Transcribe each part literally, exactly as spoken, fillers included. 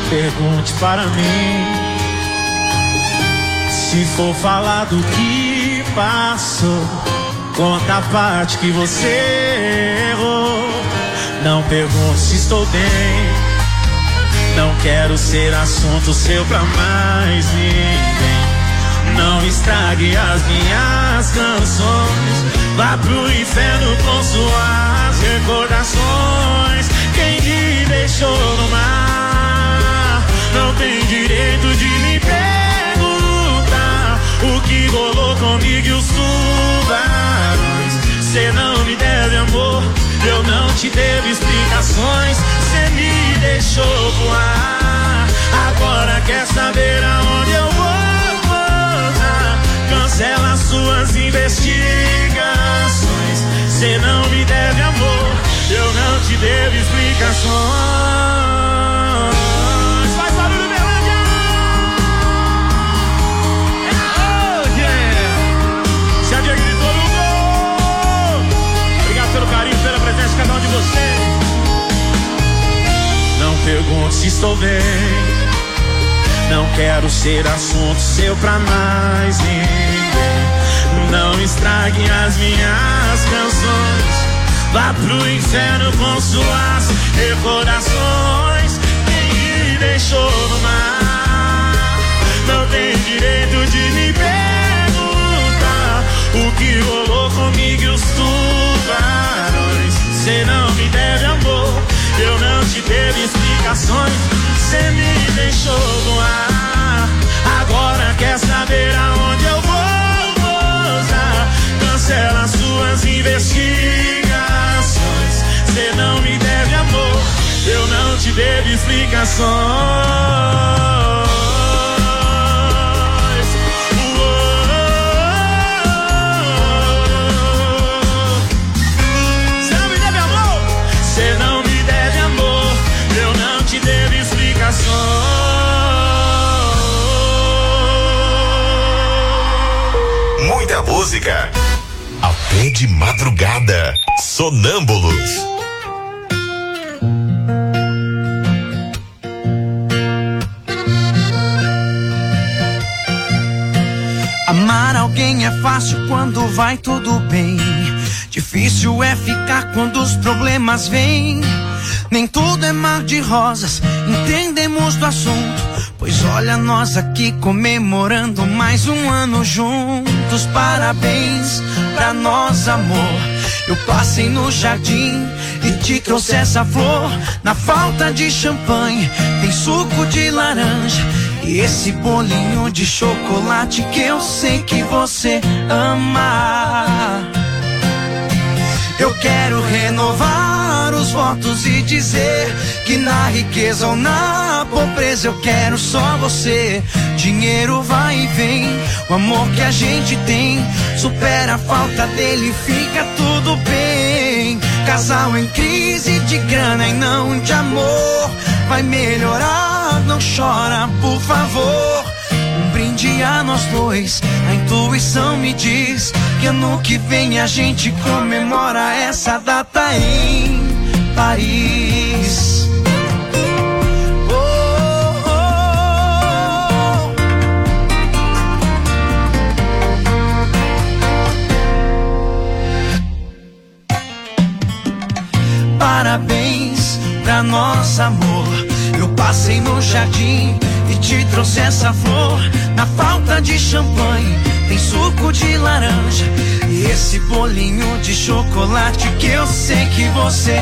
pergunte para mim. Se for falar do que passou, conta a parte que você errou. Não pergunte se estou bem, não quero ser assunto seu pra mais ninguém. Não estrague as minhas canções, vá pro inferno com suas recordações. Quem me deixou no mar não tem direito de me perguntar o que rolou comigo e os tubarões. Cê não me deve amor, eu não te devo explicações. Cê me deixou voar, agora quer saber aonde eu vou. Cancela suas investigações. Cê não me deve amor, eu não te devo explicações. Faz barulho, Berlândia! Oh, yeah! Se a Dia gritou no gol. Obrigado pelo carinho, pela presença de cada um de vocês. Não pergunte se estou bem, não quero ser assunto seu pra mais ninguém. Não estrague as minhas canções, vá pro inferno com suas recordações. Quem me deixou no mar não tem direito de me perguntar o que rolou comigo e os tubarões. Cê não me deve amor, eu não te devo explicações. Cê me deixou voar, agora quer saber aonde eu vou pousar. Cancela suas investigações. Cê não me deve amor, eu não te devo explicações. Cê não me deve amor, cê não me deve amor, eu não te devo explicações. Muita música até de madrugada. Sonâmbulos. Amar alguém é fácil quando vai tudo bem. Difícil é ficar quando os problemas vêm. Nem tudo é mar de rosas, entendemos do assunto. Pois olha nós aqui comemorando mais um ano juntos. Parabéns pra nós, amor. Eu passei no jardim e te trouxe essa flor. Na falta de champanhe tem suco de laranja e esse bolinho de chocolate que eu sei que você ama. Eu quero renovar os votos e dizer que na riqueza ou na pobreza eu quero só você. Dinheiro vai e vem, o amor que a gente tem supera a falta dele, fica tudo bem. Casal em crise de grana e não de amor, vai melhorar, não chora, por favor. Um brinde a nós dois, a intuição me diz que ano que vem a gente comemora essa data em Paris. Oh, oh, oh. Parabéns pra nosso amor. Eu passei no jardim e te trouxe essa flor. Na falta de champanhe tem suco de laranja e esse bolinho de chocolate que eu sei que você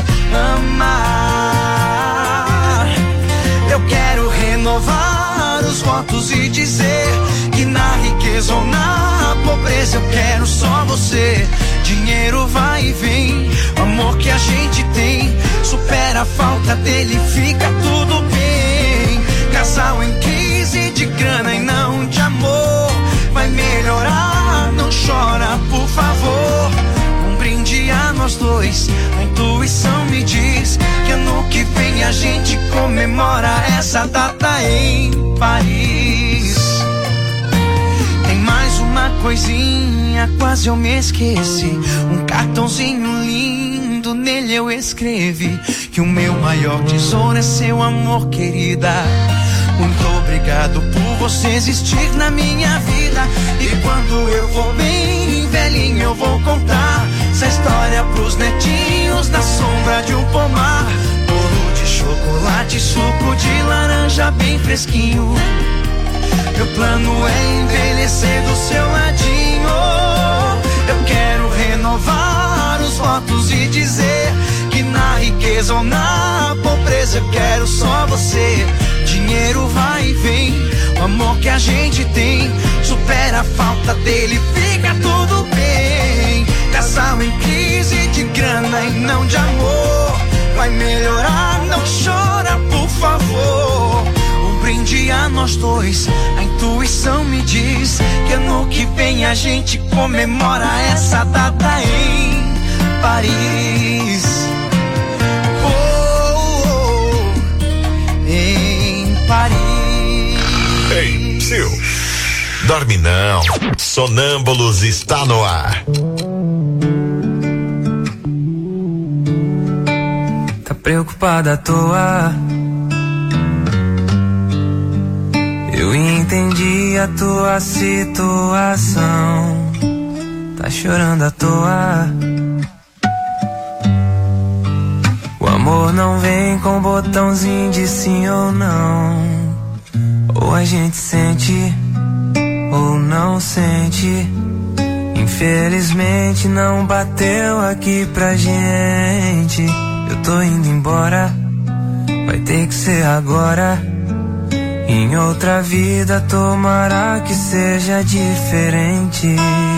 ama. Eu quero renovar os votos e dizer que na riqueza ou na pobreza eu quero só você. Dinheiro vai e vem, o amor que a gente tem supera a falta dele, fica tudo bem. Casal em crise de grana e não de amor, vai melhorar, não chora, por favor. Um brinde a nós dois, a intuição me diz que ano que vem a gente comemora essa data em Paris. Tem mais uma coisinha, quase eu me esqueci. Um cartãozinho lindo nele eu escrevi que o meu maior tesouro é seu amor, querida. Muito obrigado por você existir na minha vida. E quando eu for bem velhinho eu vou contar essa história pros netinhos na sombra de um pomar. Bolo de chocolate, suco de laranja bem fresquinho. Meu plano é envelhecer do seu ladinho. Eu quero renovar os votos e dizer que na riqueza ou na pobreza eu quero só você. Dinheiro vai e vem, o amor que a gente tem supera a falta dele, fica tudo bem. Casal em crise de grana e não de amor vai melhorar, não chora por favor. Um brinde a nós dois, a intuição me diz que ano que vem a gente comemora essa data em Paris. Oh, oh, em Paris. Ei, Sil, dorme não. Sonâmbulos está no ar. Tá preocupada à toa? Eu entendi a tua situação. Tá chorando à toa? O amor não vem com botãozinho de sim ou não. Ou a gente sente, ou não sente. Infelizmente não bateu aqui pra gente. Eu tô indo embora, vai ter que ser agora. Em outra vida tomara que seja diferente.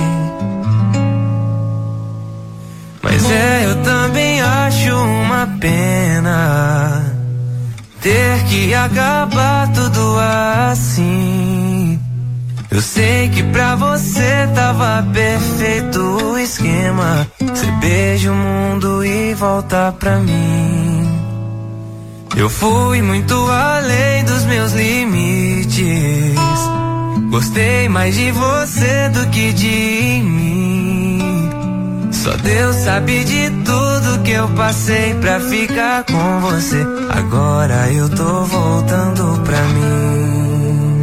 Mas é, eu também acho uma pena ter que acabar tudo assim. Eu sei que pra você tava perfeito o esquema. Você beija o mundo e volta pra mim. Eu fui muito além dos meus limites. Gostei mais de você do que de mim. Só Deus sabe de tudo que eu passei pra ficar com você. Agora eu tô voltando pra mim.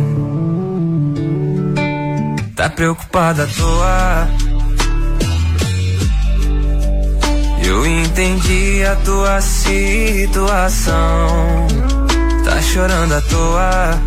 Tá preocupada à toa? Eu entendi a tua situação. Tá chorando à toa?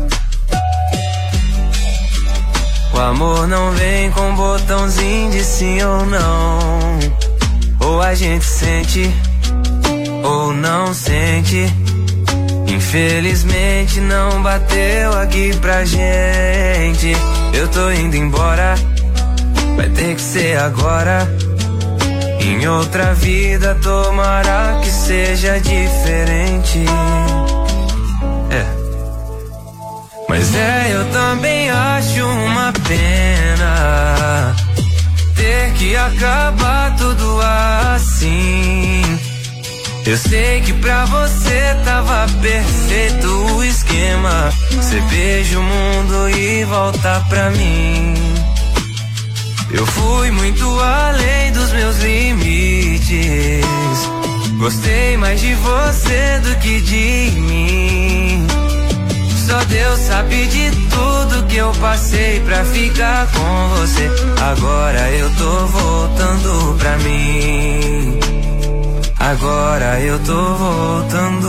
O amor não vem com botãozinho de sim ou não. Ou a gente sente, ou não sente. Infelizmente não bateu aqui pra gente. Eu tô indo embora, vai ter que ser agora. Em outra vida tomara que seja diferente. É. Mas é, eu também acho uma pena ter que acabar tudo assim. Eu sei que pra você tava perfeito o esquema. Você beija o mundo e volta pra mim. Eu fui muito além dos meus limites. Gostei mais de você do que de mim. Só Deus sabe de tudo que eu passei pra ficar com você. Agora eu tô voltando pra mim. Agora eu tô voltando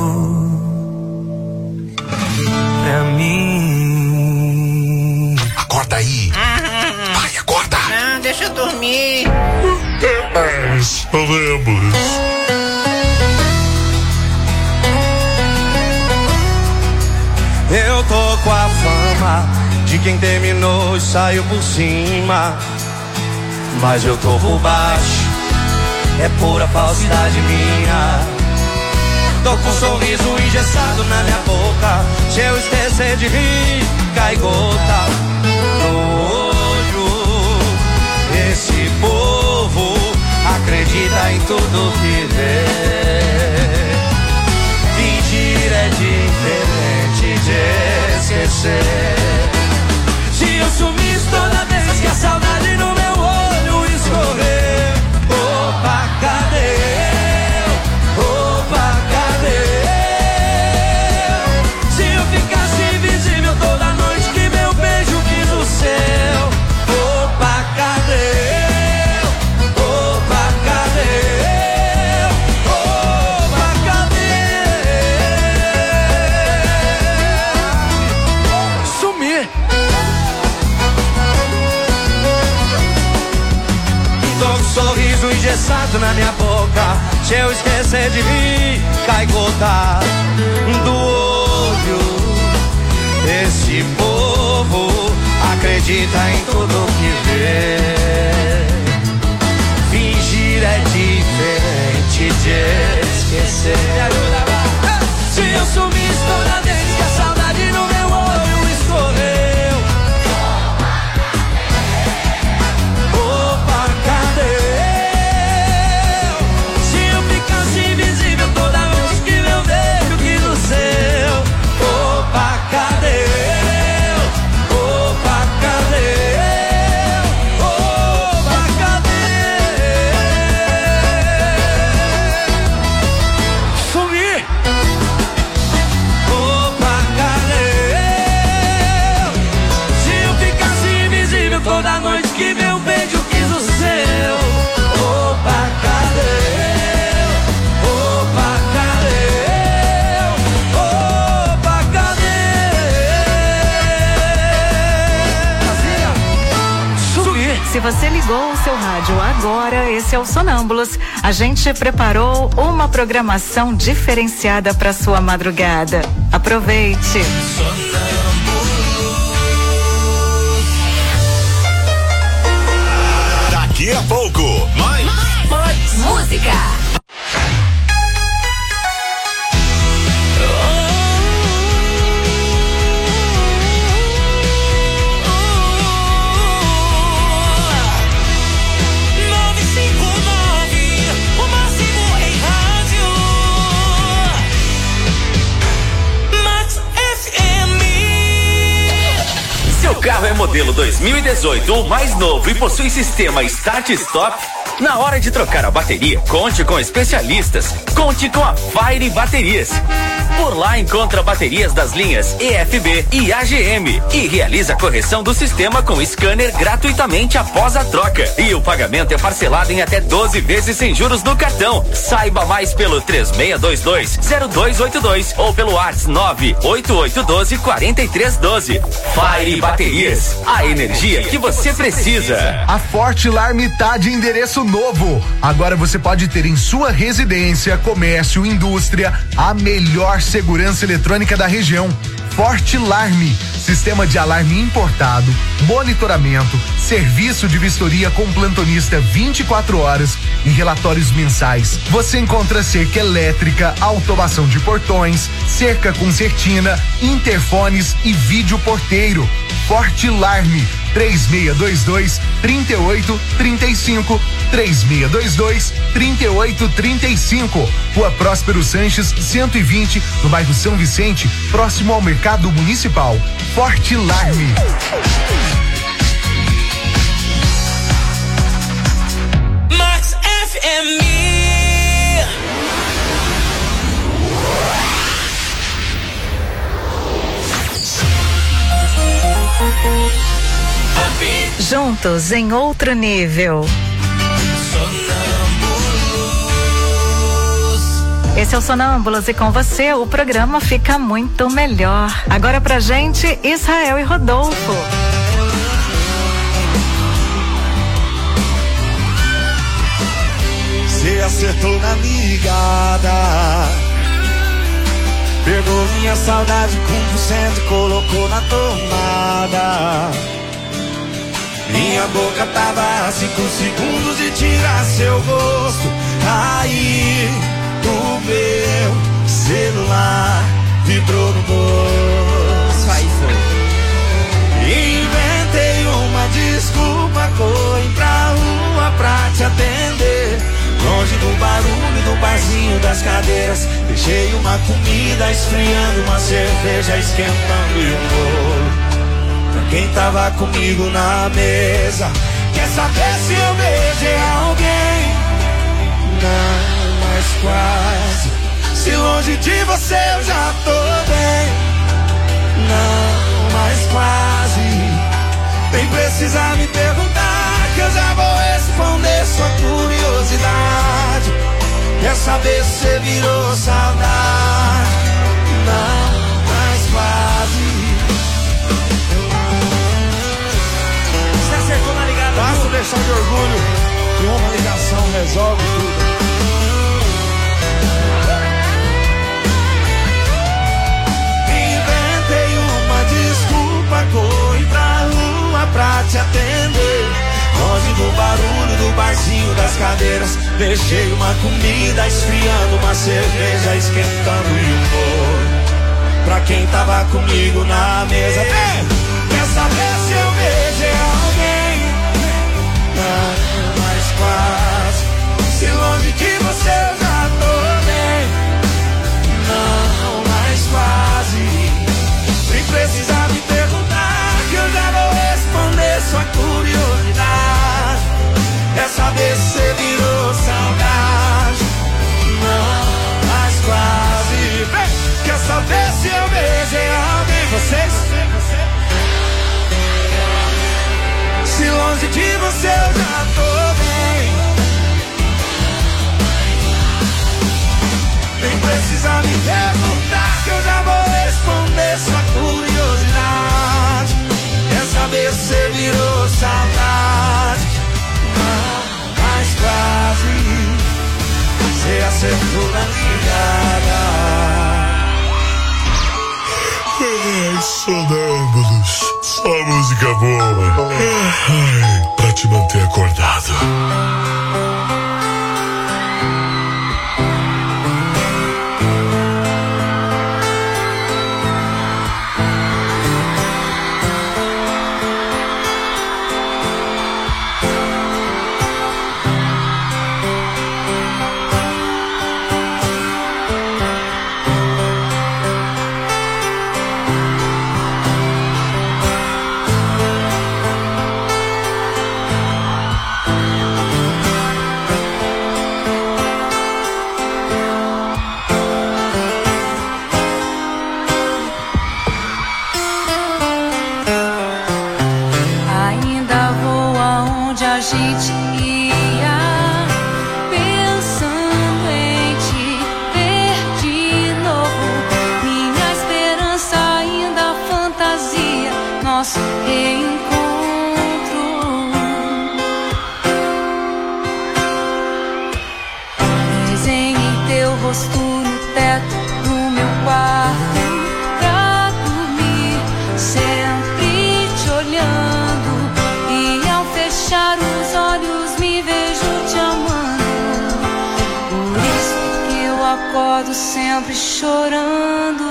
pra mim. Acorda aí. Vai, acorda. Não, deixa eu dormir. Sonâmbulos. Eu tô com a fama de quem terminou e saiu por cima, mas eu tô por baixo, é pura falsidade minha. Tô com um sorriso engessado na minha boca. Se eu esquecer de rir, cai gota no olho. Esse povo acredita em tudo que vê. Mentir é diferente de esquecer. Se eu sumisse toda vez que a saudade no meu olho escorrer, opa, cadê? apressado na minha boca. Se eu esquecer de rir, cai gota do olho. Esse povo acredita em tudo que vê. Fingir é diferente de esquecer. Me ajuda, vai. Se eu sumir, estou na dente, que a saudade no meu olho escorreu. Opa, cadê eu? Se eu ficasse invisível toda vez que meu beijo quis o seu. Opa, cadê eu? Opa, cadê eu? Opa, cadê? Sumi! Opa, cadê eu? Se eu ficasse invisível toda noite que meu beijo quis o seu. Opa, cadê eu? Opa, cadê eu? Opa, cadê? Sumi! Se você ligou o seu rádio agora, esse é o Sonâmbulos. A gente preparou uma programação diferenciada para sua madrugada. Aproveite. Daqui a pouco, mais. Música. nove cinco nove, o máximo em rádio. Max F M. Seu carro é modelo dois mil e dezoito ou mais novo e possui sistema Start Stop? Na hora de trocar a bateria, conte com especialistas. Conte com a Fire Baterias. Por lá encontra baterias das linhas E F B e A G M e realiza a correção do sistema com scanner gratuitamente após a troca. E o pagamento é parcelado em até doze vezes sem juros no cartão. Saiba mais pelo três seis dois dois, zero dois oito dois ou pelo WhatsApp nove oito oito um dois, quatro três um dois. Fire Baterias, a energia que você precisa. A Forte Alarme tá de endereço novo. Agora você pode ter em sua residência, comércio, indústria, a melhor segurança eletrônica da região. Forte Alarme, sistema de alarme importado, monitoramento, serviço de vistoria com plantonista vinte e quatro horas e relatórios mensais. Você encontra cerca elétrica, automação de portões, cerca com certina, interfones e vídeo porteiro. Forte Alarme, três seis dois dois, três oito três cinco, três seis dois dois, três oito três cinco. Rua Próspero Sanches, cento e vinte, no bairro São Vicente, próximo ao Mercado Municipal. Forte Alarme. Max F M. Juntos em outro nível. Esse é o Sonâmbulos e com você o programa fica muito melhor. Agora pra gente, Israel e Rodolfo. Você acertou na ligada, pegou minha saudade com cento e colocou na tomada. Minha boca tava a cinco segundos de tirar seu gosto. Aí o meu celular vibrou no bolso. Aí foi. Inventei uma desculpa, corri pra rua pra te atender. Longe do barulho do barzinho das cadeiras, deixei uma comida esfriando, uma cerveja esquentando e um bolo pra quem tava comigo na mesa. Quer saber se eu beijei alguém? Não, mas quase. Se longe de você eu já tô bem. Não, mas quase. Nem precisa me perguntar, que eu já vou responder sua curiosidade. Quer saber se você virou saudade? Não, mas quase. Você acertou na ligada. Basta deixar de orgulho que uma ligação resolve te atender. Longe do barulho do barzinho das cadeiras, deixei uma comida esfriando, uma cerveja esquentando e um bolo pra quem tava comigo na mesa. Ei, quer saber se eu beijei alguém? Não, mas quase. Se longe de você eu já tô bem. Não, mas quase. Nem precisa me perguntar que eu já vou responder sua curiosidade. É saber se você virou saudade. Não, mas quase. Vem, quer saber se eu beijei alguém? Vocês? Se longe de você eu já tô bem. Nem precisa me perguntar que eu já vou responder sua curiosidade. Quer saber se você virou saudade? Não, mas quase. Você acertou na ligada. Sonâmbulos, só música boa. Ai, pra te manter acordado. Sempre chorando.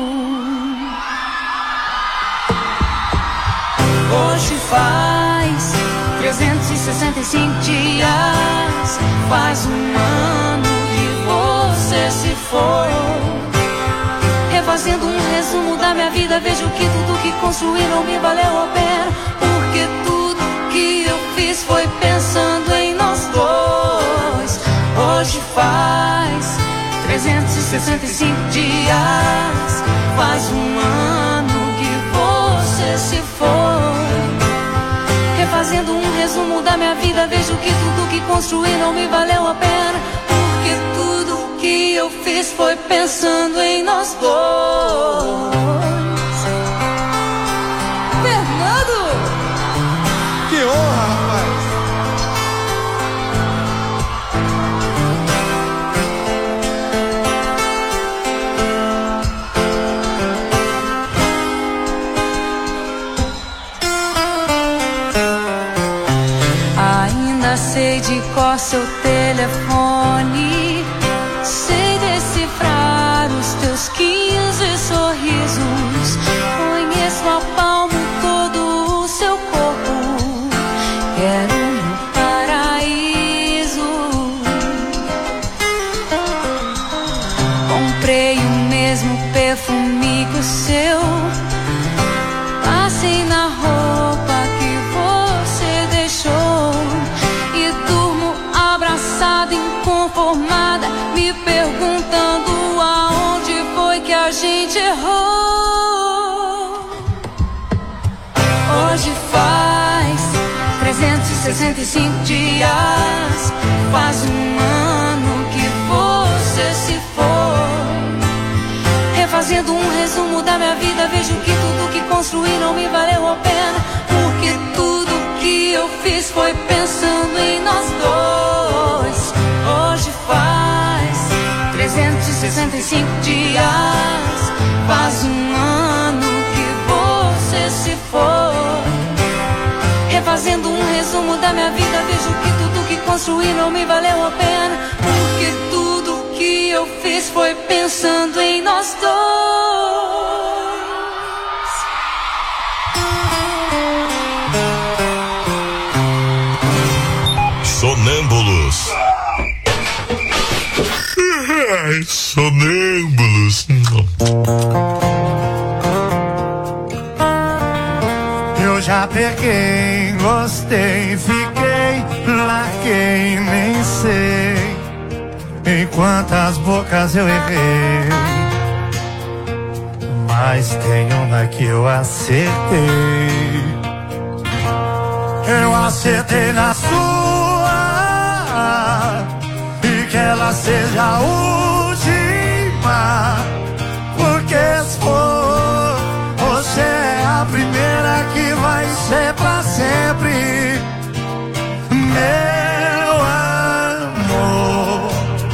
Hoje faz trezentos e sessenta e cinco dias, faz um ano que você se foi. Refazendo um resumo da minha vida, vejo que tudo que construí não me valeu a pena, porque tudo que eu fiz foi pensando em nós dois. Hoje faz trezentos e sessenta e cinco dias, faz um ano que você se foi. Refazendo um resumo da minha vida, vejo que tudo que construí não me valeu a pena, porque tudo que eu fiz foi pensando em nós dois. Fernando! Que honra, rapaz! Sei de cor seu telefone, sei decifrar os teus quinze sorrisos, conheço a palmo todo o seu corpo, quero um paraíso. Comprei o mesmo perfume que o seu, passei na roupa que você deixou, inconformada, me perguntando aonde foi que a gente errou. Hoje faz trezentos e sessenta e cinco dias, faz um ano que você se foi. Refazendo um resumo da minha vida, vejo que tudo que construí não me valeu a pena, porque tudo que eu fiz foi pensando em nós dois. Hoje faz trezentos e sessenta e cinco dias, faz um ano que você se foi. resumo da minha vida, vejo que tudo que construí não me valeu a pena, porque tudo que eu fiz foi pensando em nós dois. Sonâmbulos. Ai, sonâmbulos. Eu já peguei, gostei, fiquei, larguei, nem sei em quantas bocas eu errei, mas tem uma que eu acertei. Eu acertei na sua, e que ela seja a última, porque se for, você é a primeira que vai ser pra sempre, meu amor.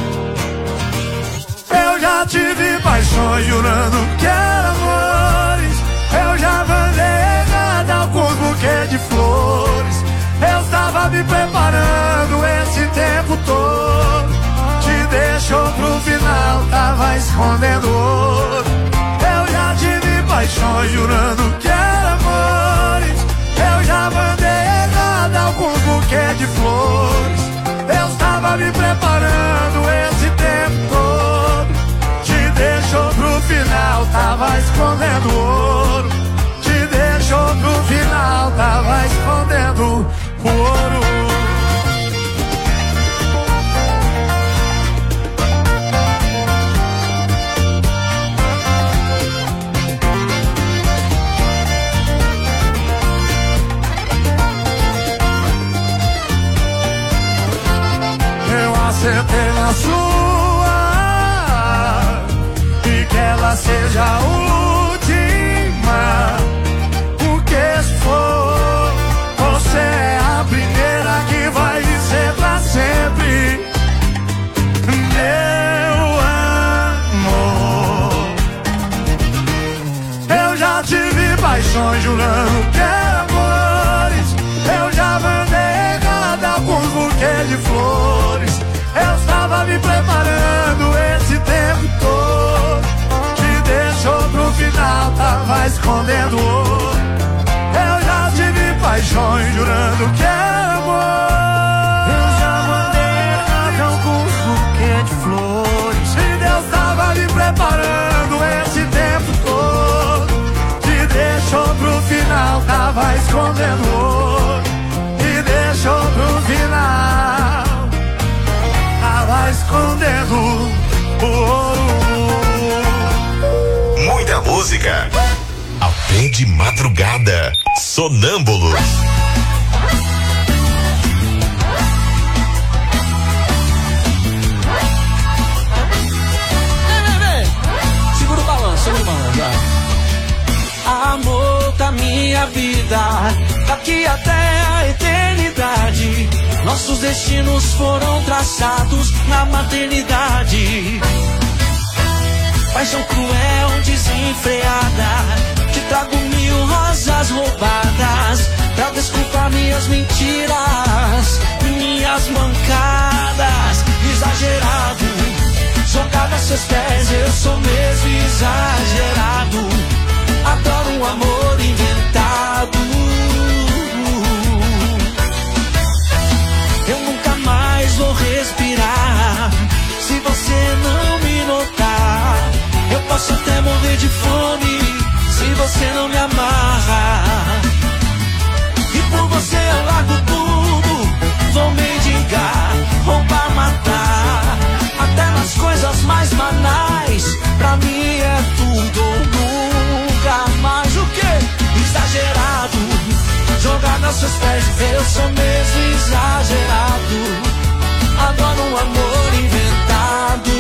Eu já tive paixões jurando que eram amores, eu já mandei errado alguns buquês de flores, eu estava me preparando esse tempo todo, te deixou pro final, tava escondendo ouro. Eu já tive paixões jurando que eram amores, eu já mandei errado alguns buquês de flores, eu estava me preparando esse tempo todo, te deixou pro final, tava escondendo ouro, te deixou pro final, tava escondendo o ouro. Acertei na sua, e que ela seja a última, porque se for, você é a primeira que vai ser pra sempre, meu amor. Eu já tive paixões jurando que eram amores, eu já mandei errado alguns buquês de flores, eu estava me preparando esse tempo todo, te deixou pro final, tava escondendo ouro. Eu já tive paixões jurando que era amor, eu já mandei errado alguns buquês de flores, e Deus tava me preparando esse tempo todo, te deixou pro final, tava escondendo ouro, te deixou pro final, tava escondendo o ouro. Muita música. Até de madrugada. Sonâmbulos. Segura o balanço, segura o balanço. Amor da minha vida, daqui até a eternidade, nossos destinos foram traçados na maternidade. Paixão cruel, desenfreada, te trago mil rosas roubadas pra desculpar minhas mentiras, minhas mancadas. Exagerado, jogado a seus pés, eu sou mesmo exagerado. Adoro um amor inventado. Eu nunca mais vou respirar se você não me notar. Eu posso até morrer de fome se você não me amarrar. E por você eu largo tudo, vou mendigar, roubar, matar, até nas coisas mais banais. Pra mim é tudo ou nunca mais. O quê? Exagerado, jogado aos seus pés, eu sou mesmo exagerado. Adoro um amor inventado.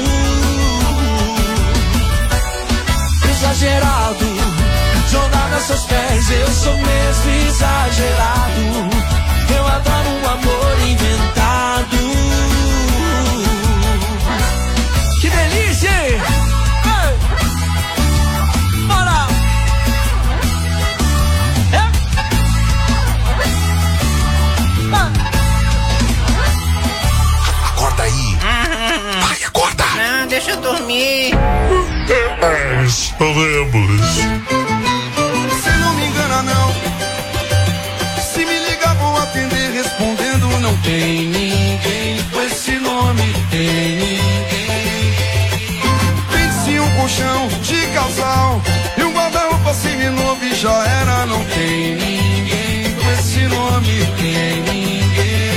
Exagerado, jogado aos seus pés, eu sou mesmo exagerado. Eu adoro um amor inventado. Que delícia! Ei! Bora! É! É, sonâmbulos. Você não me engana não. Se me ligar vou atender respondendo. Não tem ninguém com esse nome. Tem ninguém. Pense um colchão de casal e um guarda-roupa seminovo e já era. Não tem ninguém com esse nome. Tem ninguém.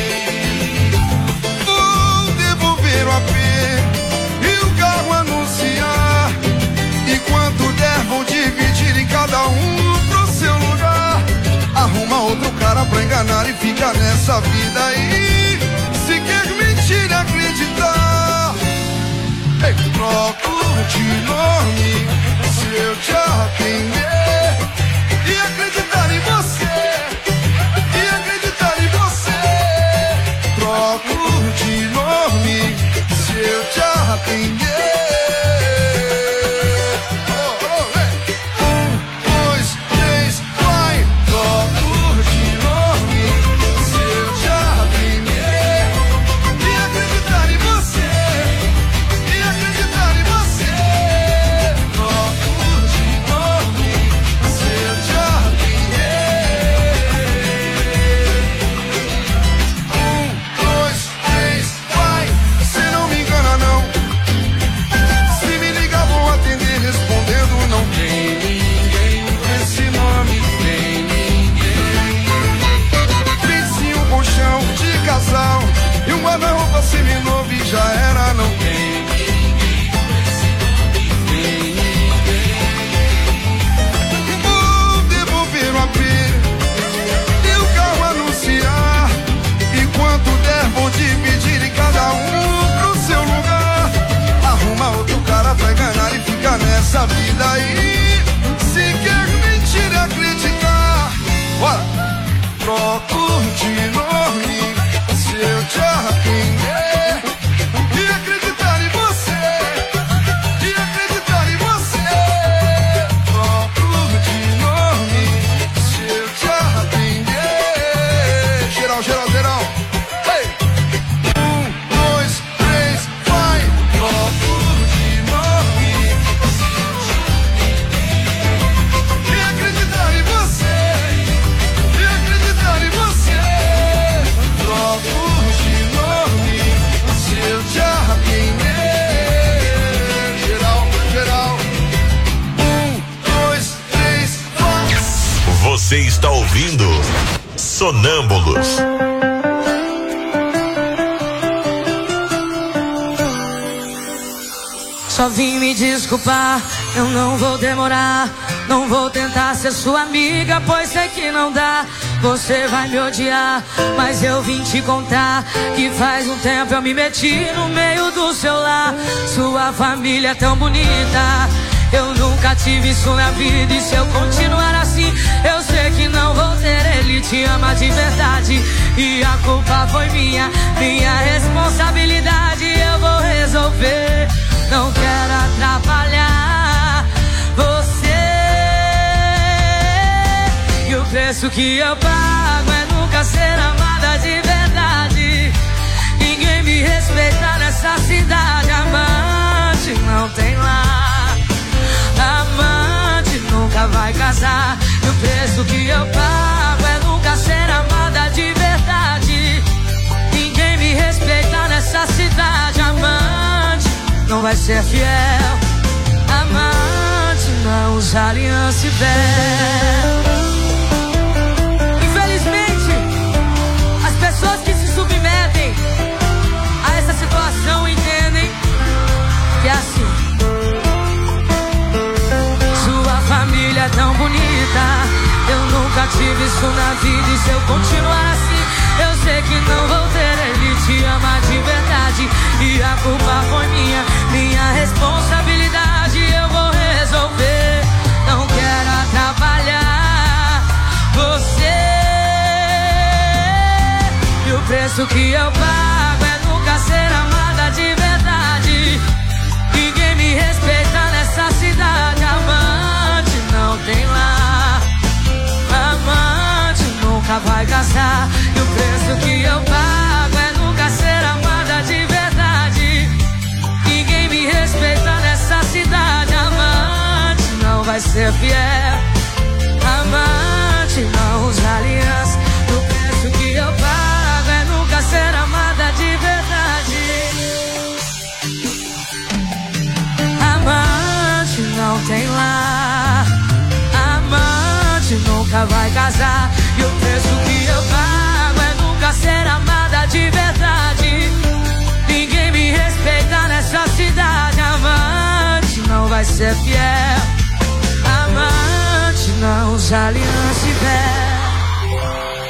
Vou devolver o A P e o carro anunciar. E quanto der vou dividir em cada um pro seu lugar. Arruma outro cara pra enganar e fica nessa vida aí. Se quer mentir e acreditar, ei, troco de nome se eu te arrepender. E acreditar em você, e acreditar em você. Troco de nome se eu te arrepender. E um guarda-roupa seminovo e já era. Não tem ninguém com esse nome. Tem ninguém. Vou devolver o A P e o carro anunciar. E quanto der vou dividir em cada um pro seu lugar. Arruma outro cara pra enganar e fica nessa vida aí. Se quer mentir e acreditar, bora. Troco de nome se eu te arrepender. E acreditar em você, e acreditar em você. Troco de nome se eu te arrepender. Geral, geral, geral. Ei! Um, dois, três, vai. Troco de nome se eu te arrepender. E acreditar em você, e acreditar em você. Troco eu te arrepender. Geral, geral. Um, dois, três, quatro. Você está ouvindo Sonâmbulos. Só vim me desculpar, eu não vou demorar. Não vou tentar ser sua amiga, pois sei que não dá. Você vai me odiar, mas eu vim te contar que faz um tempo eu me meti no meio do seu lar. Sua família é tão bonita, eu nunca tive isso na vida. E se eu continuar assim, eu sei que não vou ter. Ele te ama de verdade e a culpa foi minha, minha responsabilidade. Eu vou resolver, não quero atrapalhar você. E o preço que eu pago é nunca ser amada de verdade. Ninguém me respeita nessa cidade. Amante não tem lá, amante nunca vai casar. E o preço que eu pago é nunca ser amada de verdade. Ninguém me respeita nessa cidade. Amante não vai ser fiel. Amante não usa aliança e véu. Pessoas que se submetem a essa situação entendem que é assim. Sua família é tão bonita, eu nunca tive isso na vida. E se eu continuar assim, eu sei que não vou ter. Ele te ama de verdade e a culpa foi minha, minha responsabilidade. Eu vou resolver, não quero atrapalhar você. E o preço que eu pago é nunca ser amada de verdade. Ninguém me respeita nessa cidade. Amante não tem lá, amante nunca vai casar. E o preço que eu pago é nunca ser amada de verdade. Ninguém me respeita nessa cidade. Amante ser fiel. Amante não usa aliança. O preço que eu pago é nunca ser amada de verdade. Amante não tem lar. Amante nunca vai casar. E o preço que eu pago é nunca ser amada de verdade. Ninguém me respeita nessa cidade. Amante não vai ser fiel. Amante não usa aliança e véu.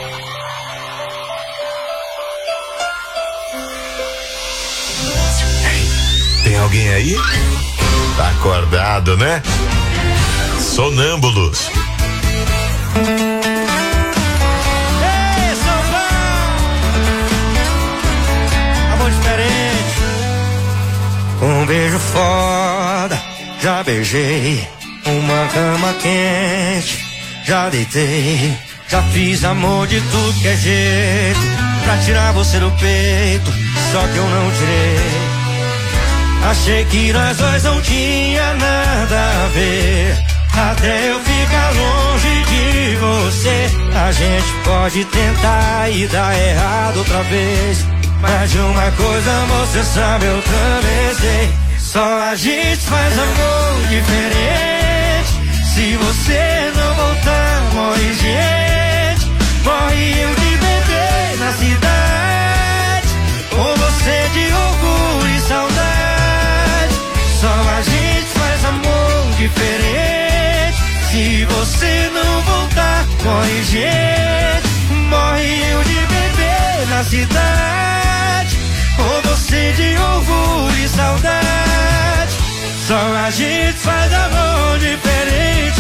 Tem alguém aí? Tá acordado, né? Sonâmbulos. Ei, São Paulo! Amor diferente. Um beijo foda, já beijei. Uma cama quente, já deitei. Já fiz amor de tudo que é jeito pra tirar você do peito, só que eu não tirei. Achei que nós dois não tinha nada a ver, até eu ficar longe de você. A gente pode tentar e dar errado outra vez, mas de uma coisa você sabe, eu também sei. Só a gente faz amor diferente. Se você não voltar, morre gente. Morre eu de bebê na cidade, ou você de orgulho e saudade. Só a gente faz amor diferente. Se você não voltar, morre gente. Morre eu de bebê na cidade, ou você de orgulho e saudade. Só a gente faz amor diferente.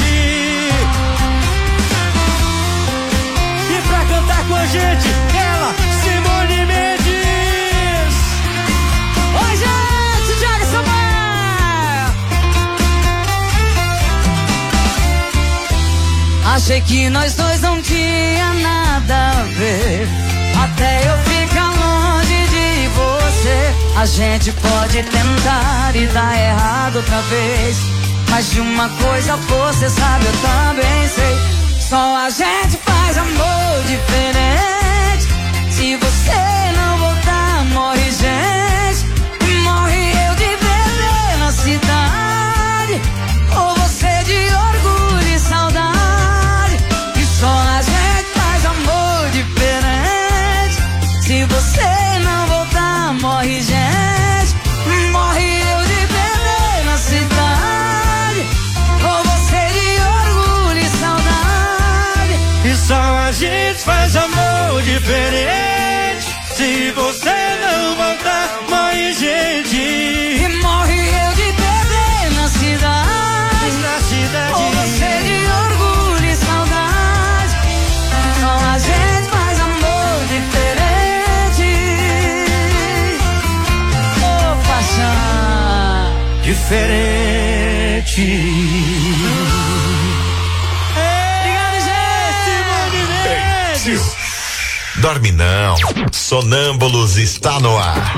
E pra cantar com a gente, ela, Simone Mendes. Oi, gente, Thiago Samuel. Achei que nós dois não tinha nada a ver, até eu ficar longe de você. A gente pode tentar e dar errado outra vez, mas de uma coisa você sabe, eu também sei. Só a gente faz amor diferente. Se você não voltar, morre gente. Morre eu de bebê na cidade, ou você de orgulho e saudade. E só a gente faz amor diferente. Se você não voltar, morre gente. Morre eu de bebê na cidade, ou você de orgulho e saudade. E só a gente faz amor diferente. Se você não voltar, morre gente. E morre eu de bebê na cidade, na cidade, ou você de orgulho e saudade. Só a gente faz amor diferente. Oh, paixão diferente. Obrigado, gente. Tio, dorme não. Sonâmbulos está no ar.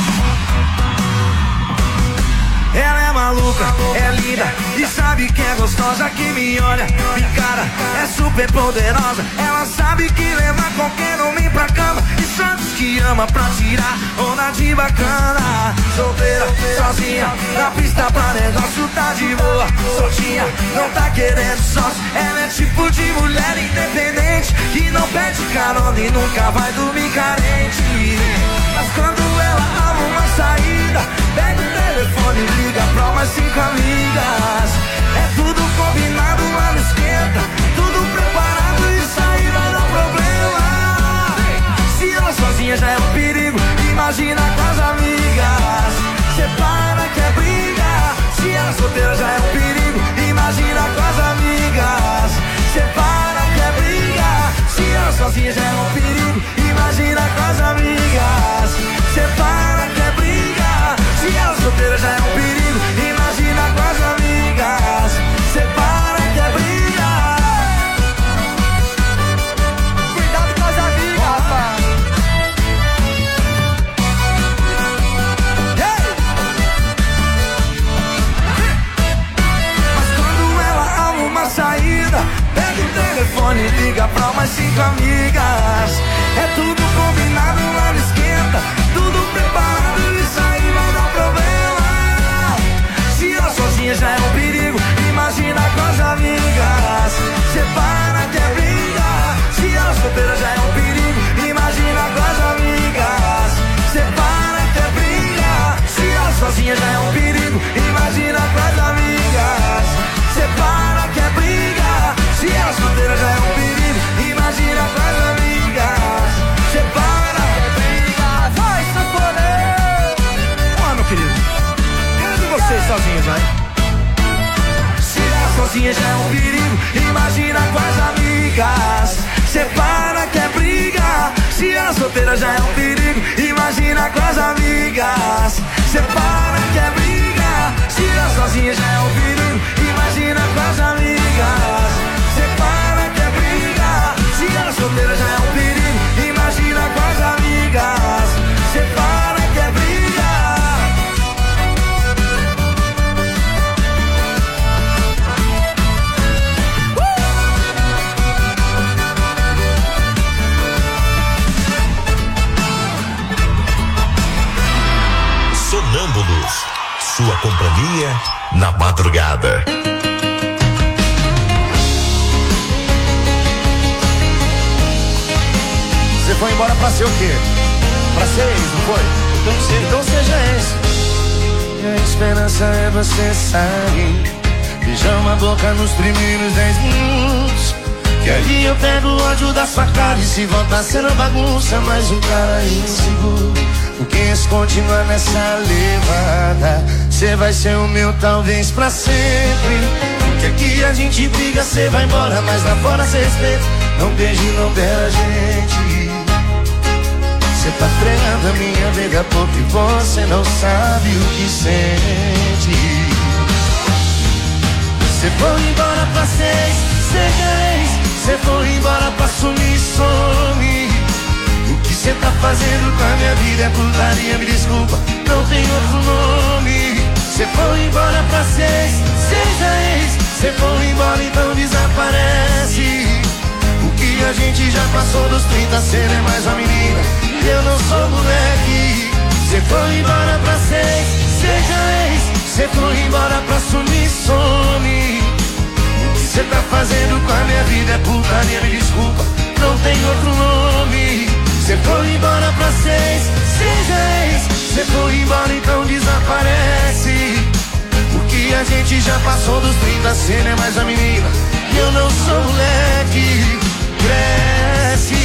Ela é maluca, é linda e sabe que é gostosa, que me olha, me encara, é super poderosa. Ela sabe que leva qualquer homem pra cama e só diz que ama pra tirar onda de bacana. Solteira, sozinha, na pista pra negócio tá de boa. Soltinha, não tá querendo sócio. Ela é tipo de mulher independente que não pede carona e nunca vai dormir carente. Mas quando ela arruma uma saída, pega o telefone e liga pra umas cinco amigas. É tudo combinado lá no esquenta, tudo preparado e sair vai dar problema. Se ela sozinha já é um perigo, imagina com as amigas. Separa que é briga. Se ela solteira já é um perigo, imagina com as amigas. Separa que é briga. Se ela sozinha já é um perigo, imagina com as amigas. Separa que é briga. Se ela solteira já é um perigo, imagina com as amigas. nós cinco amigas. É tudo combinado lá no esquenta, tudo preparado, isso aí vai dar problema. Se ela sozinha já é um perigo, imagina com as amigas. Separa que é briga. Se ela solteira já é um perigo, imagina com as amigas. Separa que é briga. Se ela sozinha já é um perigo, imagina com as amigas. Separa que é briga. Se ela solteira já é um perigo, imagina com as amigas. Separa que é briga. Vai, Sacolé! Ó, meu querido, cadê vocês sozinhos, vai? Se ela sozinha já é um perigo, imagina com as amigas. Separa que é briga. Se ela solteira já é um perigo, imagina com as amigas. Separa que é briga. Se ela sozinha já é um perigo, imagina com as amigas. Separa que é briga. Se ela solteira já é um perigo, imagina com as amigas. Separa que é briga. Sonâmbulos, sua companhia na madrugada. Você foi embora pra ser o quê? Pra ser ex, não foi? Então, ser, então seja ex. E a esperança é você sair, beijar uma boca nos primeiros dez minutos, que aí eu pego o ódio da sua cara. E se voltar sendo bagunça, mais um cara inseguro. Porque se continuar nessa levada, cê vai ser o meu talvez pra sempre. Porque aqui a gente briga, cê vai embora, mas lá fora cê respeita. Não beije, não beira a gente. Cê tá fregando a minha vida porque você não sabe o que sente. Cê foi embora pra seis, seja ex. Cê foi embora pra sumir, some. O que cê tá fazendo com a minha vida é putaria, me desculpa, não tem outro nome. Cê foi embora pra seis, seja ex. Cê foi embora, então desaparece. O que a gente já passou dos trinta, cê não é mais uma menina, eu não sou moleque. Cê foi embora pra seis, seja ex. Cê foi embora pra sumir, some. O que cê tá fazendo com a minha vida é putaria, me desculpa, não tem outro nome. Cê foi embora pra seis, seja ex. Cê foi embora, então desaparece. Porque a gente já passou dos trinta, cê não é mais a menina, eu não sou moleque. Cresce.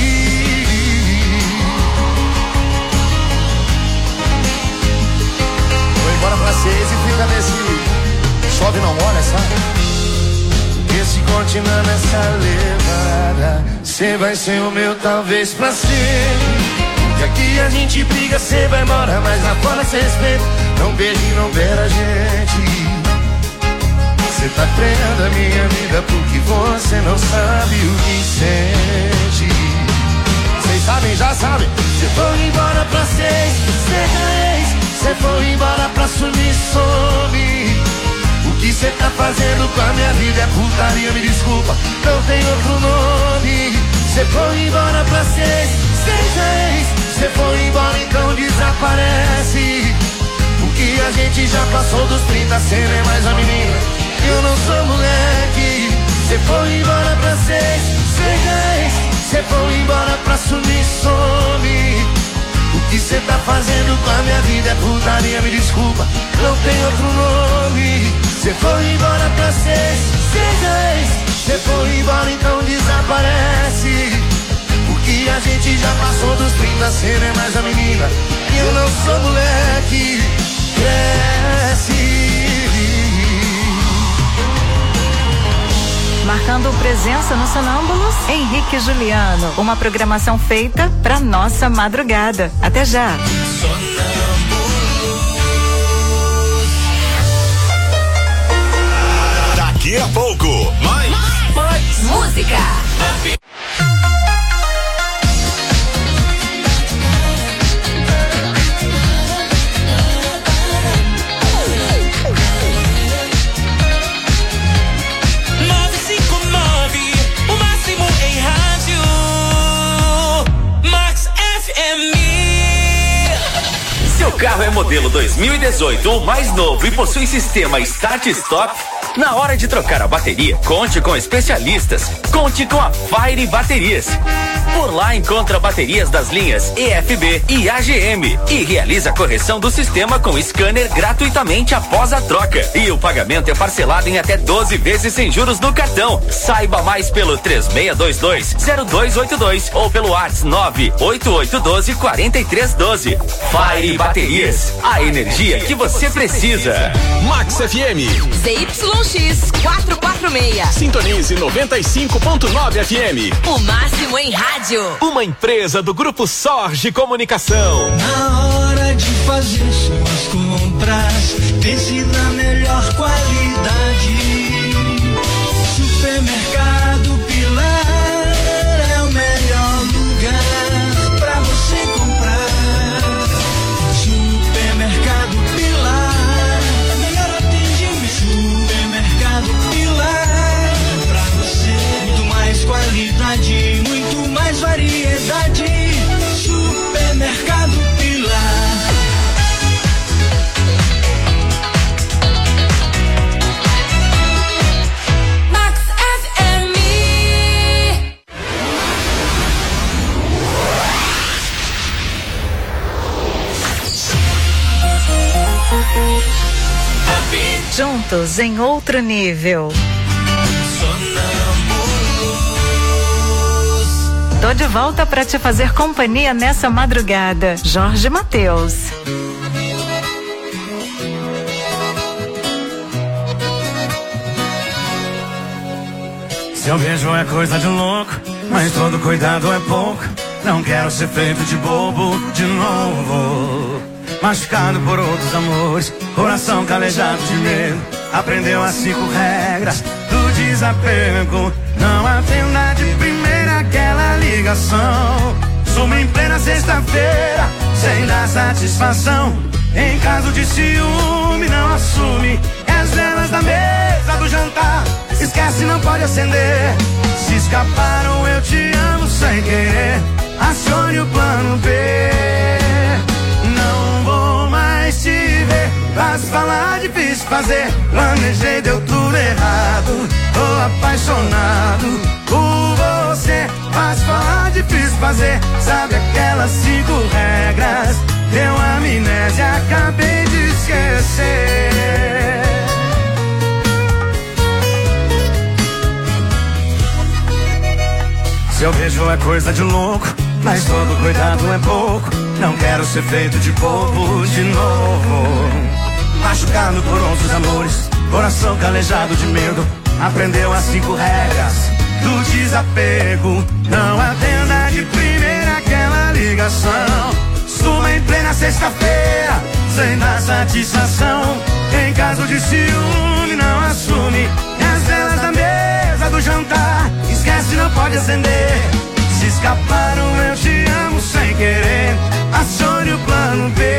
Foi embora pra seis e fica nesse chove não molha, sabe? Porque se continuar nessa levada, cê vai ser o meu talvez pra sempre. Que aqui a gente briga, cê vai embora, mas lá fora cê respeita. Não beije, não beira a gente. Cê tá treinando a minha vida porque você não sabe o que sente. Vocês sabem, já sabem. Cê foi embora pra seis, seja ex. Cê foi embora pra sumir, some. O que cê tá fazendo com a minha vida é putaria, me desculpa, não tem outro nome. Cê foi embora pra seis, seja ex. Cê foi embora, então desaparece. Porque a gente já passou dos trinta, cê não é mais a menina, eu não sou moleque. Cê foi embora pra seis, seja ex. Cê foi embora pra sumir, some. O que cê tá fazendo com a minha vida é putaria, me desculpa, não tem outro nome. Cê foi embora pra seis, seja ex. Cê foi embora, então desaparece. Porque a gente já passou dos trinta, cê não é mais a menina, eu não sou moleque. Cresce. Marcando presença no Sonâmbulos, Henrique e Juliano. Uma programação feita pra nossa madrugada. Até já. Daqui a pouco, mais, mais, mais música. nove cinco nove, o máximo em rádio. carro é modelo dois mil e dezoito ou mais novo e possui sistema Start Stop? Na hora de trocar a bateria, conte com especialistas. Conte com a Fire Baterias. Por lá encontra baterias das linhas E F B e A G M e realiza a correção do sistema com scanner gratuitamente após a troca. E o pagamento é parcelado em até doze vezes sem juros no cartão. Saiba mais pelo três seis dois dois, zero dois oito dois ou pelo WhatsApp nove oito oito um dois, quatro três um dois. Fire Baterias, a energia que você precisa. Max F M Z Y X quatrocentos e quarenta e seis. Sintonize noventa e cinco ponto nove F M. O máximo em rádio. Uma empresa do Grupo Sorge Comunicação. Na hora de fazer suas compras, pense na melhor qualidade. Supermercado Pilar é o melhor lugar pra você comprar. Supermercado Pilar, melhor atendimento. Supermercado Pilar, pra você muito mais qualidade, muito mais variedade. Supermercado Pilar. Max F M. Juntos em outro nível. Tô de volta para te fazer companhia nessa madrugada. Jorge Mateus. Seu beijo é coisa de louco, mas todo cuidado é pouco. Não quero ser feito de bobo de novo. Machucado por outros amores, coração calejado de medo. Aprendeu as cinco regras do desapego. Não atenda de primeira aquela ligação. Suma em plena sexta-feira, sem dar satisfação. Em caso de ciúme, não assume. As velas da mesa do jantar, esquece, não pode acender. Se escaparam, eu te amo sem querer. Acione o plano B. Não vou mais te ver. Fácil falar, difícil fazer. Planejei, deu tudo errado. Tô apaixonado por você. Fácil falar, difícil fazer. Sabe aquelas cinco regras? Deu amnésia, acabei de esquecer. Seu beijo é coisa de louco, mas todo cuidado é pouco. Não quero ser feito de bobo de novo. Machucado por outros amores, coração calejado de medo. Aprendeu as cinco regras do desapego. Não atenda de primeira aquela ligação. Suma em plena sexta-feira, sem dar satisfação. Em caso de ciúme, não assume. E as velas da mesa do jantar, esquece, não pode acender. Se escaparam, eu te amo sem querer. Acione o plano B.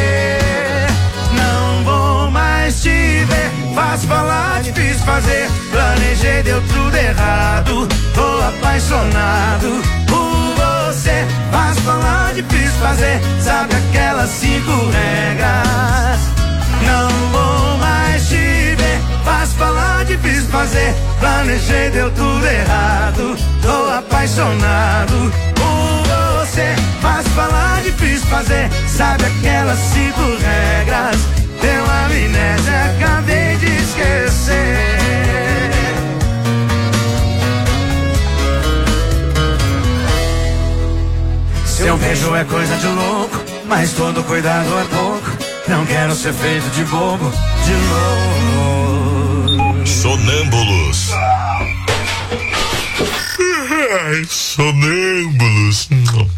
Não vou mais te ver. Fácil falar, difícil fazer. Planejei, deu tudo errado. Tô apaixonado por você. Fácil falar, difícil fazer. Sabe aquelas cinco regras? Não vou mais te ver. Fácil falar, difícil fazer. Planejei, deu tudo errado. Tô apaixonado por você. Fácil falar, difícil fazer. Sabe aquelas cinco regras? Deu amnésia, acabei de esquecer. Seu beijo é coisa de louco, mas todo cuidado é pouco. Não quero ser feito de bobo de novo. Sonâmbulos. Ai, sonâmbulos.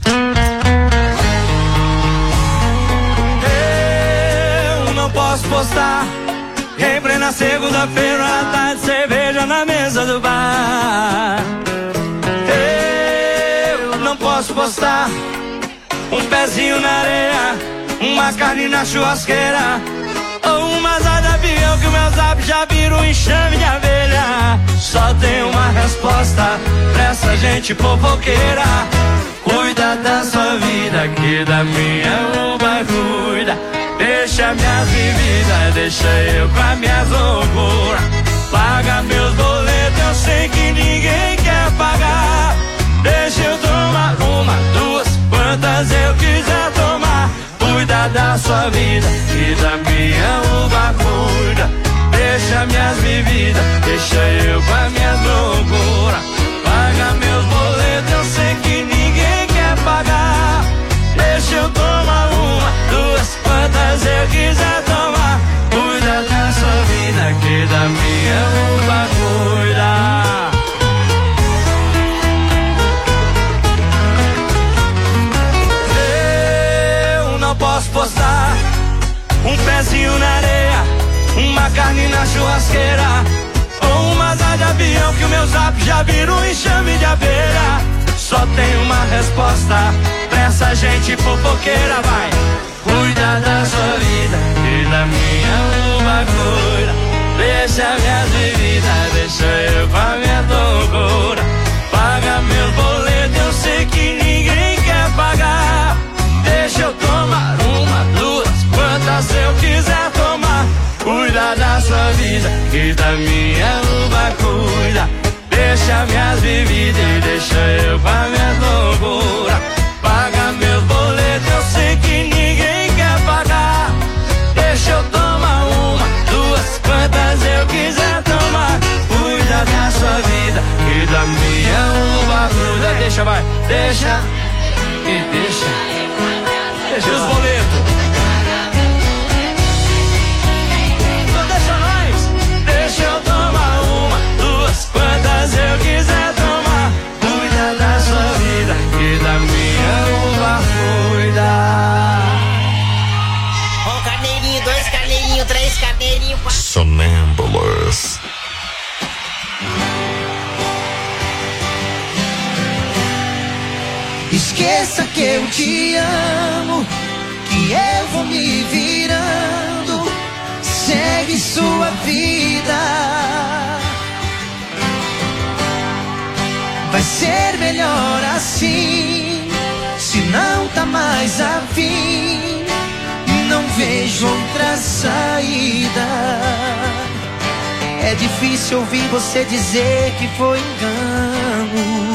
Eu não posso postar em plena segunda-feira à tarde, cerveja na mesa do bar. Eu não posso postar um pezinho na areia, uma carne na churrasqueira, ou uma asa de avião que o meu zap já vira um enxame de abelha. Só tem uma resposta pra essa gente fofoqueira: cuida da sua vida, que da minha uma cuida. Deixa minhas bebidas, deixa eu com as minhas loucuras. Paga meus boletos, eu sei que ninguém quer pagar. Deixa eu tomar uma, duas, quantas eu quiser tomar. Cuida da sua vida e da minha uva cuida. Deixa minhas bebidas, deixa eu com as minhas loucuras. Paga meus boletos, eu sei que ninguém quer pagar. Deixa eu tomar uma, duas, quantas eu quiser tomar. Cuida da sua vida, que da minha uva cuida. Eu não posso postar um pezinho na areia, uma carne na churrasqueira, ou uma asa de avião que o meu zap já vira um enxame de abelha. Só tem uma resposta pra essa gente fofoqueira, vai. Cuida da sua vida e da minha uva cuida. Deixa minhas bebidas, deixa eu com a minha loucura. Paga meus boletos, eu sei que ninguém quer pagar. Deixa eu tomar uma, duas, quantas eu quiser tomar. Cuida da sua vida e da minha uva cuida. Deixa minhas bebidas e deixa eu com a minha loucura. Paga meus boletos, eu sei que ninguém quer pagar. Deixa eu tomar uma, duas, quantas eu quiser tomar. Cuida da sua vida e da minha uva cruda. Deixa, vai, deixa e deixa. Deixa os boletos. Não deixa nós. Deixa eu tomar uma, duas, quantas eu quiser tomar. Cuida da sua vida e da minha uva cuida. Um carneirinho, dois carneirinhos, três carneirinhos, quatro. Sonâmbulos. Esqueça que eu te amo, que eu vou me virando. Segue sua vida. Vai ser melhor assim. Se não tá mais afim, não vejo outra saída. É difícil ouvir você dizer que foi engano.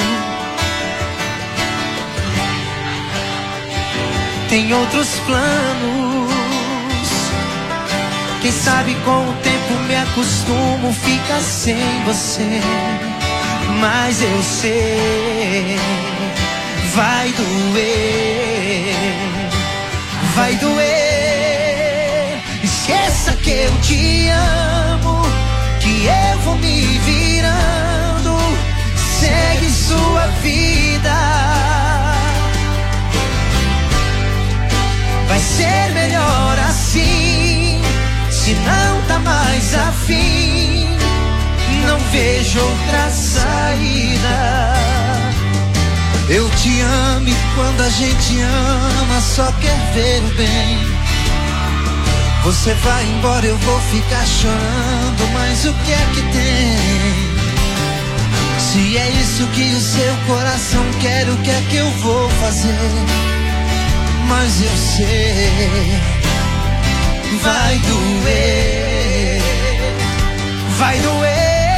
Tem outros planos. Quem sabe com o tempo me acostumo, fica sem você. Mas eu sei, vai doer, vai doer. Esqueça que eu te amo, que eu vou me virando. Segue sua vida. Vai ser melhor assim. Se não tá mais afim, não vejo outra saída. Eu te amo e quando a gente ama só quer ver o bem. Você vai embora, eu vou ficar chorando, mas o que é que tem? Se é isso que o seu coração quer, o que é que eu vou fazer? Mas eu sei, vai doer, vai doer.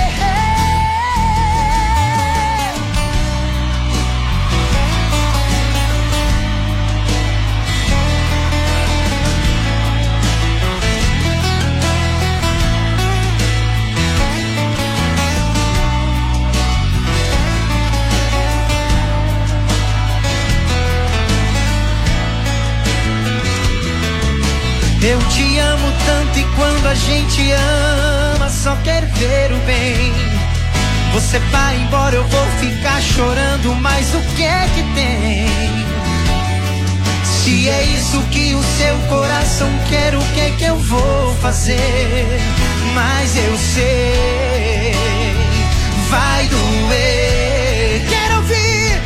Eu te amo tanto e quando a gente ama só quer ver o bem. Você vai embora, eu vou ficar chorando, mas o que é que tem? Se é isso que o seu coração quer, o que é que eu vou fazer? Mas eu sei, vai doer. Quero ouvir.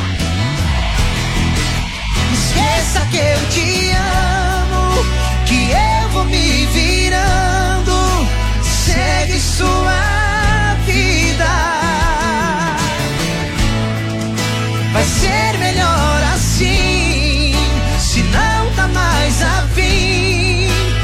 Esqueça que eu te amo, que eu vou me virando. Segue sua vida. Vai ser melhor assim. Se não tá mais afim,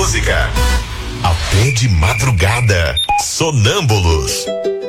música. Até de madrugada. Sonâmbulos.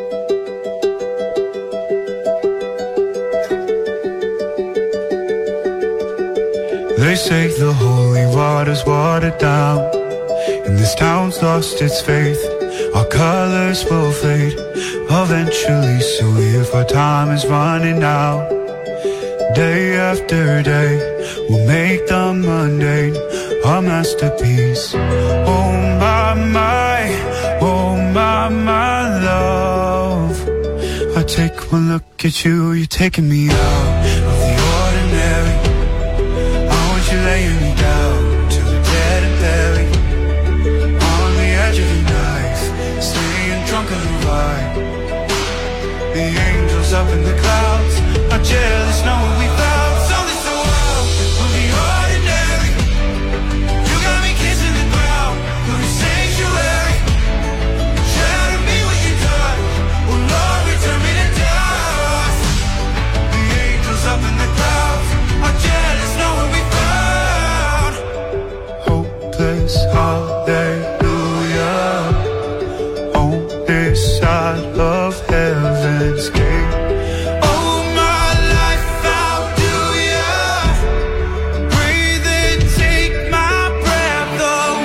They say the holy water's watered down, and this town's lost its faith. Our colors will fade eventually, so if our time is running out, day after day, we'll make the mundane a masterpiece. Oh my, my, oh my, my love, I take one look at you, you're taking me out of the ordinary. You're laying me down to the dead and buried on the edge of your knife, staying drunk on the ride. The angels up in the clouds are jealous knowing we found something so wild from the ordinary. You got me kissing the ground, the sanctuary. Shadow me with your touch, oh Lord, return me to dust. The angels up in the clouds are jealous knowing we found hallelujah on this side of heaven's gate. Oh, my life, how do ya breathe and take my breath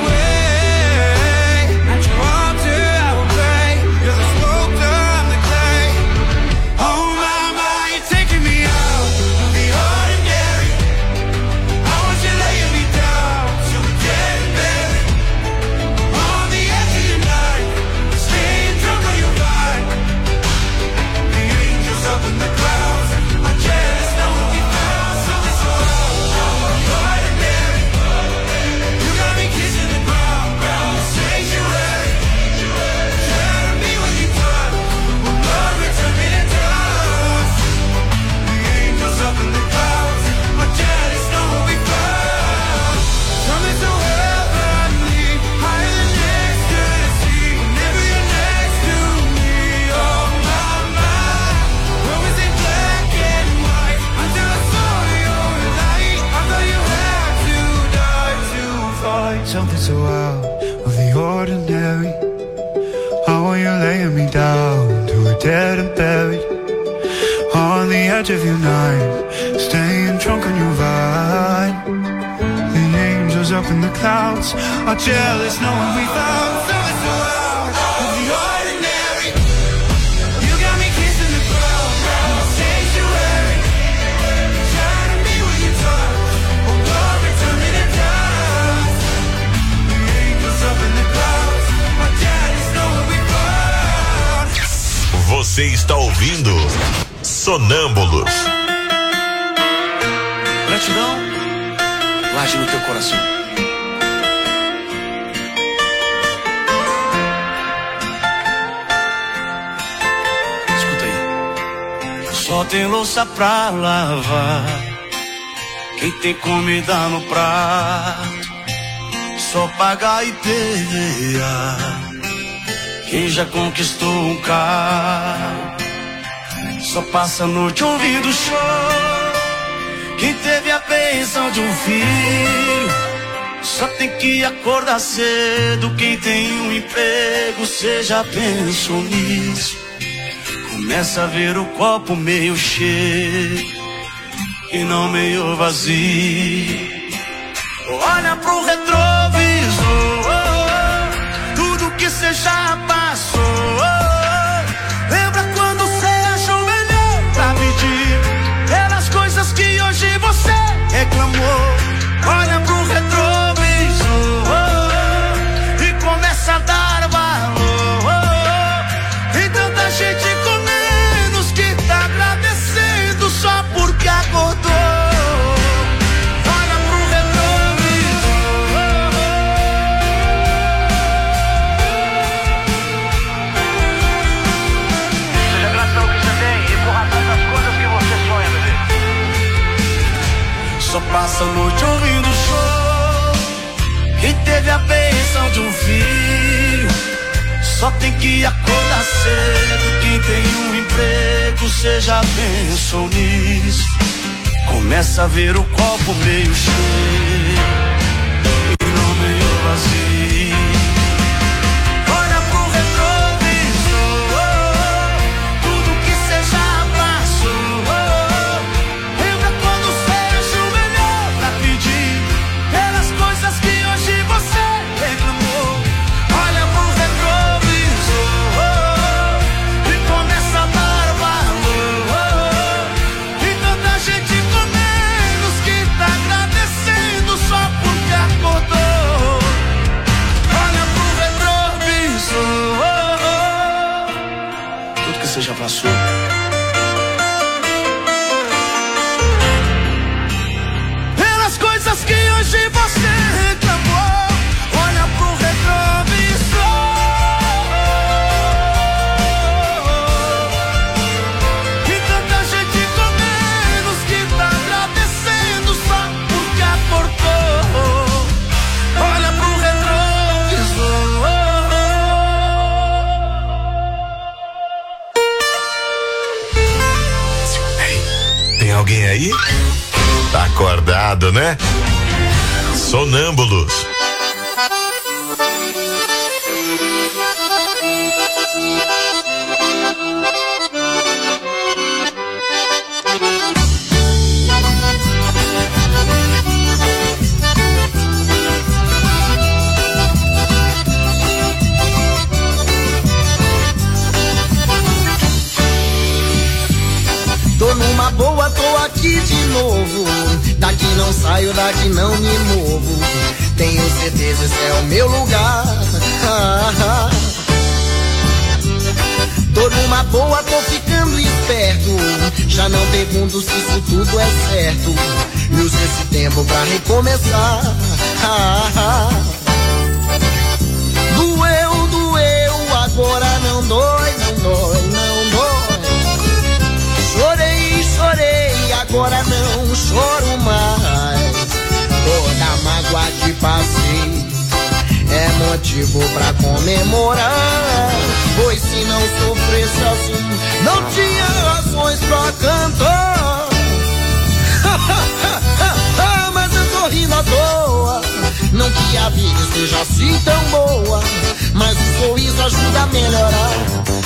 away? At your altar I will pray, you're the sculptor, I'm the clay. Oh my, my, you're taking me out of the ordinary. I want you laying me down to the dead and buried on the edge of your night, staying drunk on your vine. The angels up in the clouds are jealous knowing we found something so ordinary. You got me kissing the ground, ground sanctuary. Shadow me when you touch, oh Lord, return me to dust. The angels up in the clouds are jealous knowing we found something so heavenly, higher than ecstasy. Whenever you're next to me, oh my, my. What was it black and white until I saw your light? I thought you had to die to fight something so out of the ordinary. How are you laying me down to a dead and buried on the edge of your night, staying drunk on your vine. The angels up in the clouds are jealous knowing we found something so out of the ordinary. You got me kissing the ground, ground sanctuary. Shadow me when you touch, oh Lord, return me to dust. The angels up in the clouds are jealous knowing we found. Você está ouvindo Sonâmbulos. Gratidão, guarde no teu coração. Escuta aí. Só tem louça pra lavar, quem tem comida no prato, só pagar e perder. Quem já conquistou um carro, só passa a noite ouvindo choro. Quem teve a bênção de um filho, só tem que acordar cedo. Quem tem um emprego, cê já pensou nisso? Começa a ver o copo meio cheio e não meio vazio. Olha pro retrovisor, tudo que cê já passou. Lembra quando cê achou melhor pra pedir pelas coisas que hoje você reclamou? Olha pro retrovisor e começa a dar valor. Tem tanta gente com menos que tá agradecendo só porque acordou. Olha pro retrovisor. Seja grato ao que você tem e por razão das coisas que você sonha, bebê. Só passa a noite ouvindo show. Quem teve a bênção de um filho, só tem que acordar cedo. Quem tem um emprego, cê já pensou nisso? Começa a ver o copo meio cheio e não meio vazio. faço. Pelas coisas que hoje você reclamou, olha pro retrovisor. E tanta gente com menos que tá agradecendo só porque aportou. Olha pro retrovisor. Ei, tem alguém aí? Tá acordado, né? Sonâmbulos. Tô numa boa, tô aqui de novo. Daqui não saio, daqui não me movo. Tenho certeza, esse é o meu lugar. Tô numa boa, tô ficando esperto. Já não pergunto se isso tudo é certo. E uso esse tempo pra recomeçar. Doeu, doeu, agora não dói, não dói, não dói. Chorei, chorei, agora não choro mais. Toda mágoa que passei é motivo pra comemorar. Pois se não sofresse assim, não tinha razões pra cantar. Mas eu tô rindo à toa. Não que a vida esteja assim tão boa, mas o sorriso ajuda a melhorar.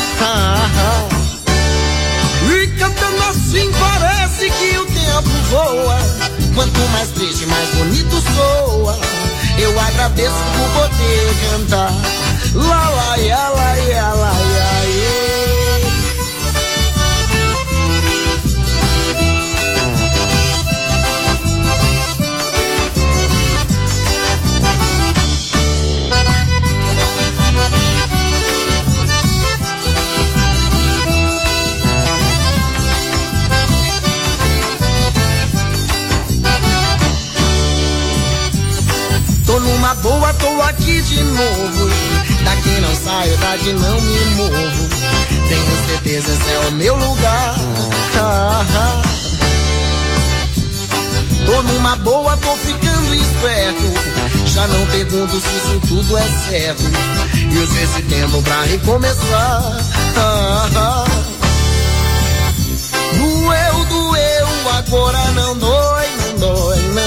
E cantando assim parece que o tempo voa. Quanto mais triste, mais bonito soa. Eu agradeço por poder cantar. Lá, lá, ia, lá, ia, lá, ia, ia. Tô numa boa, tô aqui de novo. Daqui não saio, daqui não me movo. Tenho certeza, esse é o meu lugar. Tô numa boa, tô ficando esperto. Já não pergunto se isso tudo é certo. E uso esse tempo pra recomeçar. Doeu, doeu, agora não dói, não dói, não